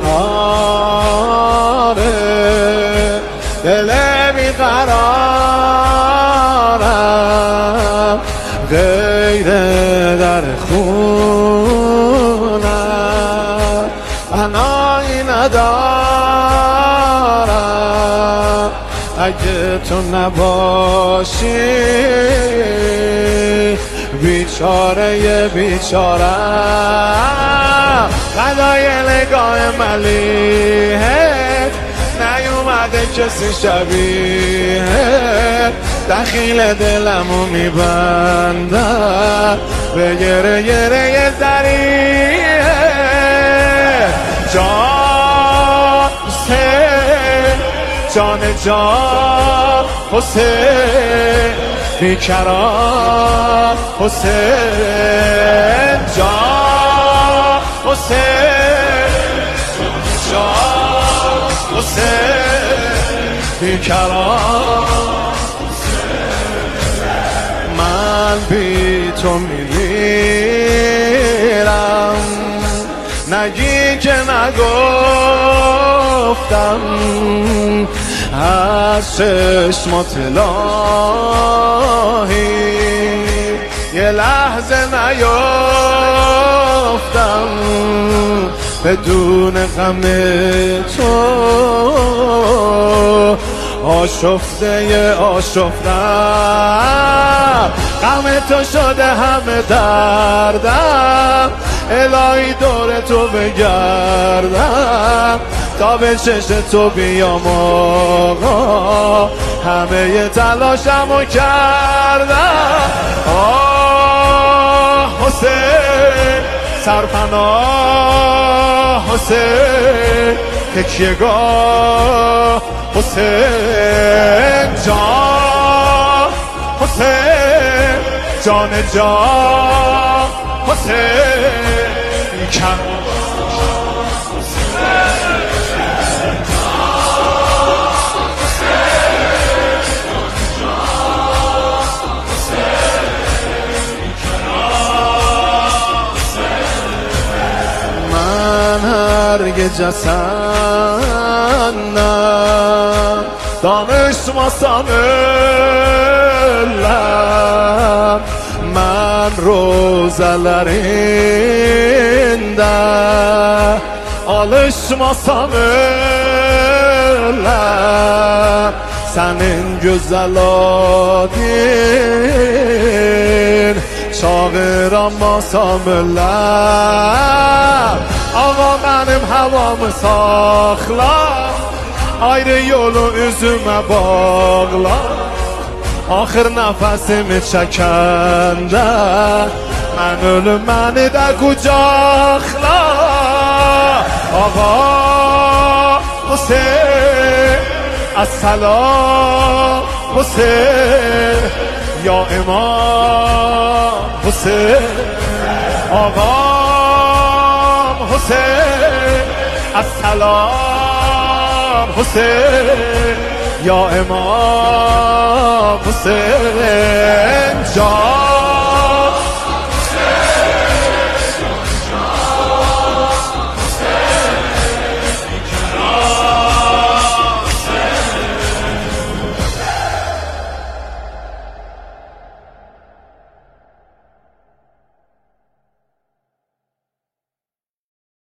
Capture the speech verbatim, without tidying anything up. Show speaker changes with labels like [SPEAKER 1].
[SPEAKER 1] آره دل بیقرارم غیر در خونم پناهی ندارم اگه تو نباشی بیچاره بیچارم فدای نگاه ملیحت نیومده کسی شبیه دخیل دلمو میبندم به گره گره دریه جان حسین جان جان حسین بیکران حسین جان حسین جان حسین بیکران من بی تو میمیرم نگی که نگفتم از چشمات الهی یه لحظه نیفتم بدون غم تو آشفته آشفتم غم تو شده همه دردم الهی دور تو بگردم تا به چشم تو بیام آقا همه تلاشمو کردم آه حسین سرپناه حسین تکیه‌گاه حسین جان حسین جان جان حسین کم هرگز جسنم danışmasam ölüm من روزlarında alışmasam ölüm senin güzel adın çağıramasam ölüm آقا منم هوامı ساخلا ayrı yolu üzüme bağla آخر nefesimi çekende ben ölüm beni de kucakla آقا Hüseyin السلام Hüseyin ya İmam Hüseyin آقا حسین السلام حسین یا امام حسین جان